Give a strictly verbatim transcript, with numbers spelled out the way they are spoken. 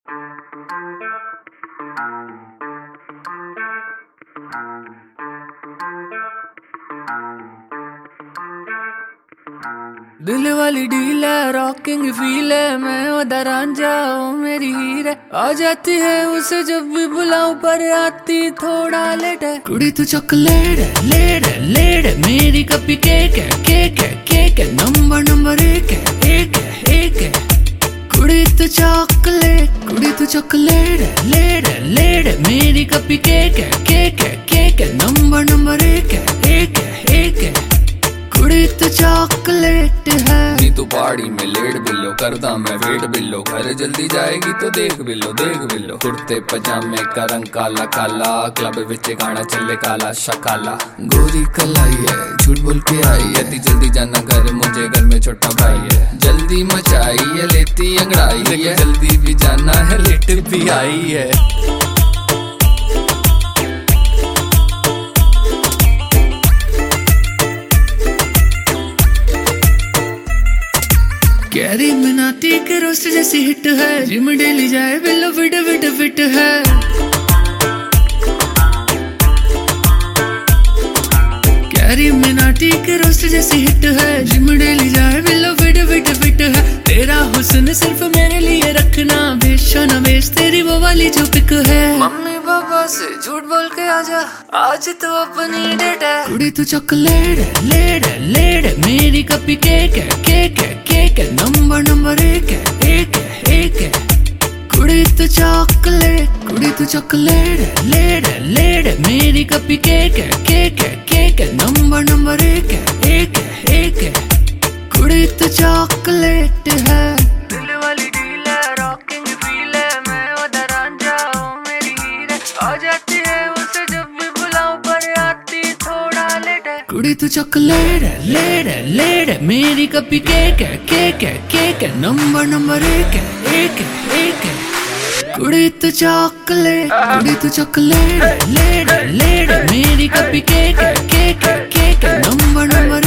दिल वाली डील है, रॉकिंग फील है, मैं उधर रांझा हूँ मेरी हीर है। आ जाती है उसे जब भी बुलाऊं पर आती थोड़ा लेट है। कुड़ी तू चॉकलेट है, लेट है, लेट है, मेरी कपी केक है, केक है, केक है, नंबर नंबर एक है, एक है, एक है। कुड़ी तू चॉकलेट, कुड़ी तू चॉकलेट है, लेट है, लेट है, मेरी कपी केक है, केक है, केक है, नंबर नंबर एक है, एक है, एक है। कुड़ी तो चॉकलेट है। नी तू पहाड़ी में लेट बिल्लो, करदा मैं वेट बिल्लो, घर जल्दी जाएगी तो देख बिल्लो, देख बिल्लो। कुर्ते पजामे का रंग काला काला, क्लब विच गाना चले काला शकाला। गोरी कलाई है, झूठ बोल के आई है, ती जल्दी जाना घर, मुझे घर में छोटा भाई है। जल्दी मचाई है, लेती अंगड़ाई है, जल्दी भी जाना है, लेट भी आई है। कैरी मिनाटी के रोस्ट जैसी हिट है, जिम डेली जाए बिल्लो फिट फिट फिट है। कैरी मिनाटी के रोस्ट जैसी हिट है, जिम डेली जाए बिल्लो फिट फिट फिट है। तेरा हुस्न सिर्फ मेरे लिए रखना, बेशो न बेच तेरी वो वाली जो पिक है। मम्मी पापा से झूठ बोल के आजा, आज तो अपनी डेट है। कुड़ी तू चॉकलेट है, लेट है, लेट है, मेरी कपी केक है, केक है, केक है, नंबर नंबर एक है, एक है, एक है। कुड़ी तू चॉकलेट, कुड़ी तू चॉकलेट है, लेट है, लेट है, मेरी कपी केक है, केक है, केक है, नंबर नंबर एक है, एक है, एक है। कुड़ी तू चॉकलेट है। दिल वाली डील है, रॉकिंग फील है, मैं उधर रांझा हूँ मेरी हीर है। आ जाती है उसे जब भी बुलाऊं पर आती थोड़ा लेट है। कुड़ी तू चॉकलेट है, लेट है, लेट है, मेरी कपी केक है, केक है, केक है, नंबर नंबर एक है, एक है, एक है। कुड़ी तू चॉकलेट, कुड़ी तू चॉकलेट है, लेट है, लेट है, मेरी कपी केक है, केक है, केक है, नंबर नंबर